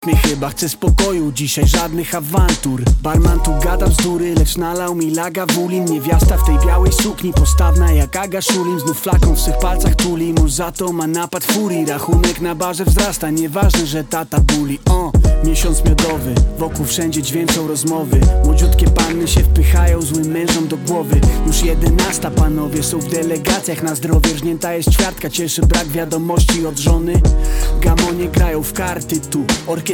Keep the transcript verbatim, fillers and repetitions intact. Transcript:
Mnie chyba chce spokoju, dzisiaj żadnych awantur. Barman tu gada bzdury, lecz nalał mi laga wulin. Niewiasta w tej białej sukni, postawna jak Aga Szulim. Znów flaką w swych palcach tuli, mąż za to ma napad furii. Rachunek na barze wzrasta, nieważne, że tata buli. O, miesiąc miodowy, wokół wszędzie dźwięczą rozmowy. Młodziutkie panny się wpychają złym mężom do głowy. Już jedenasta, panowie są w delegacjach na zdrowie. Rżnięta jest ćwiartka, cieszy brak wiadomości od żony. Gamonie grają w karty tu, orkiestra